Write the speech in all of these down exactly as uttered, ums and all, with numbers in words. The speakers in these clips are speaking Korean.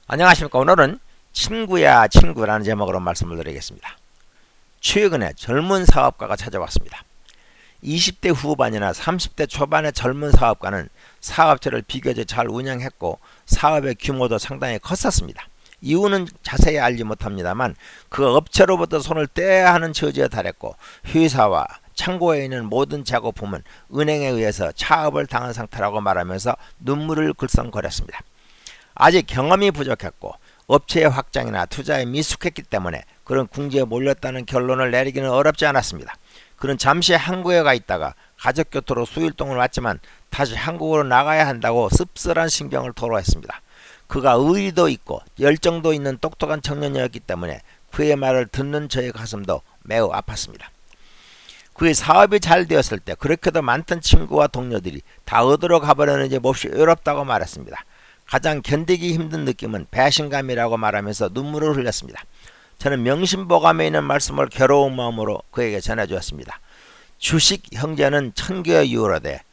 안녕하십니까. 오늘은 친구야 친구라는 제목으로 말씀을 드리겠습니다. 최근에 젊은 사업가가 찾아왔습니다. 이십 대 후반이나 삼십 대 초반의 젊은 사업가는 사업체를 비교적 잘 운영했고 사업의 규모도 상당히 컸었습니다. 이유는 자세히 알지 못합니다만 그 업체로부터 손을 떼야 하는 처지에 달했고 회사와 창고에 있는 모든 작업품은 은행에 의해서 차업을 당한 상태라고 말하면서 눈물을 글썽거렸습니다. 아직 경험이 부족했고 업체의 확장이나 투자에 미숙했기 때문에 그런 궁지에 몰렸다는 결론을 내리기는 어렵지 않았습니다. 그는 잠시 한국에 가 있다가 가족 곁으로 수일동을 왔지만 다시 한국으로 나가야 한다고 씁쓸한 심경을 토로했습니다. 그가 의리도 있고 열정도 있는 똑똑한 청년이었기 때문에 그의 말을 듣는 저의 가슴도 매우 아팠습니다. 그의 사업이 잘 되었을 때 그렇게도 많던 친구와 동료들이 다 어디로 가버렸는지 몹시 외롭다고 말했습니다. 가장 견디기 힘든 느낌은 배신감이라고 말하면서 눈물을 흘렸습니다. 저는 명심보감에 있는 말씀을 괴로운 마음으로 그에게 전해주었습니다. 주식 형제는 천개 유로되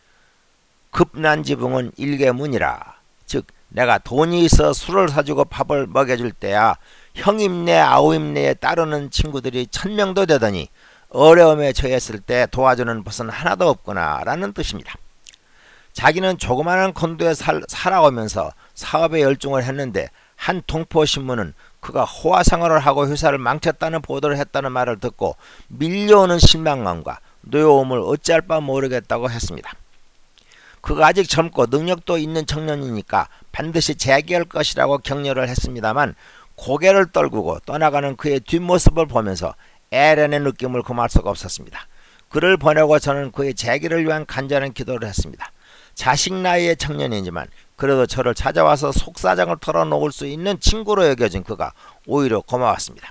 급난지붕은 일개문이라. 즉 내가 돈이 있어 술을 사주고 밥을 먹여줄 때야 형입내 아우입내에 따르는 친구들이 천명도 되더니 어려움에 처했을 때 도와주는 것은 하나도 없구나 라는 뜻입니다. 자기는 조그마한 콘도에 살, 살아오면서 사업에 열중을 했는데 한 동포신문은 그가 호화생활을 하고 회사를 망쳤다는 보도를 했다는 말을 듣고 밀려오는 실망감과 노여움을 어찌할 바 모르겠다고 했습니다. 그가 아직 젊고 능력도 있는 청년이니까 반드시 재기할 것이라고 격려를 했습니다만 고개를 떨구고 떠나가는 그의 뒷모습을 보면서 애련의 느낌을 금할 수가 없었습니다. 그를 보내고 저는 그의 재기를 위한 간절한 기도를 했습니다. 자식 나이의 청년이지만 그래도 저를 찾아와서 속사정을 털어놓을 수 있는 친구로 여겨진 그가 오히려 고마웠습니다.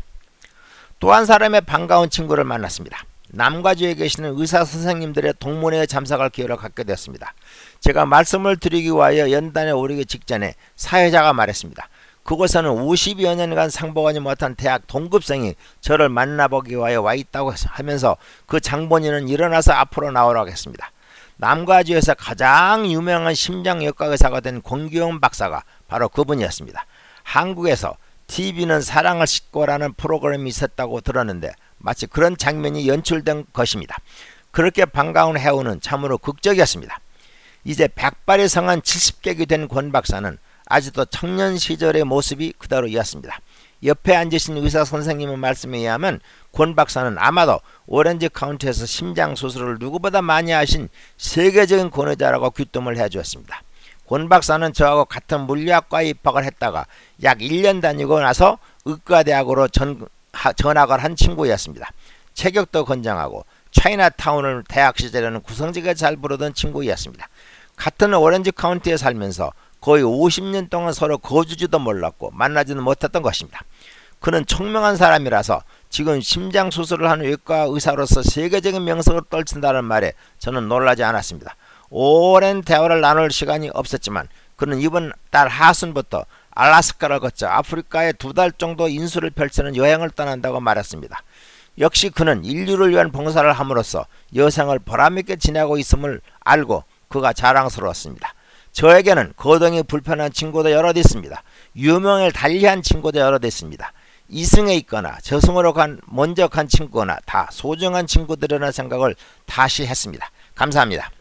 또 한 사람의 반가운 친구를 만났습니다. 남과주에 계시는 의사 선생님들의 동문회에 참석할 기회를 갖게 되었습니다. 제가 말씀을 드리기 위하여 연단에 오르기 직전에 사회자가 말했습니다. 그곳에는 오십여 년간 상봉하지 못한 대학 동급생이 저를 만나보기 위하여 와 있다고 하면서 그 장본인은 일어나서 앞으로 나오라고 했습니다. 남과주에서 가장 유명한 심장역과 의사가 된 권기용 박사가 바로 그분이었습니다. 한국에서 티비는 사랑을 싣고라는 프로그램이 있었다고 들었는데 마치 그런 장면이 연출된 것입니다. 그렇게 반가운 해우는 참으로 극적이었습니다. 이제 백발이 성한 칠십 객이 된 권 박사는 아직도 청년 시절의 모습이 그대로 이었습니다. 옆에 앉으신 의사 선생님의 말씀에 의하면 권 박사는 아마도 오렌지 카운티에서 심장 수술을 누구보다 많이 하신 세계적인 권위자라고 귀뜸을 해주었습니다. 권 박사는 저하고 같은 물리학과에 입학을 했다가 약 일 년 다니고 나서 의과대학으로 전, 하, 전학을 한 친구였습니다. 체격도 건장하고 차이나타운을 대학 시절에는 구성지게 잘 부르던 친구였습니다. 같은 오렌지 카운티에 살면서 거의 오십 년 동안 서로 거주지도 몰랐고 만나지는 못했던 것입니다. 그는 총명한 사람이라서 지금 심장 수술을 하는 외과 의사로서 세계적인 명성을 떨친다는 말에 저는 놀라지 않았습니다. 오랜 대화를 나눌 시간이 없었지만 그는 이번 달 하순부터 알래스카를 거쳐 아프리카에 두 달 정도 인수를 펼치는 여행을 떠난다고 말했습니다. 역시 그는 인류를 위한 봉사를 함으로써 여생을 보람있게 지내고 있음을 알고 그가 자랑스러웠습니다. 저에게는 거동이 불편한 친구도 여럿 있습니다. 유명을 달리한 친구도 여럿 있습니다. 이승에 있거나 저승으로 간 먼저 간 친구거나 다 소중한 친구들이라는 생각을 다시 했습니다. 감사합니다.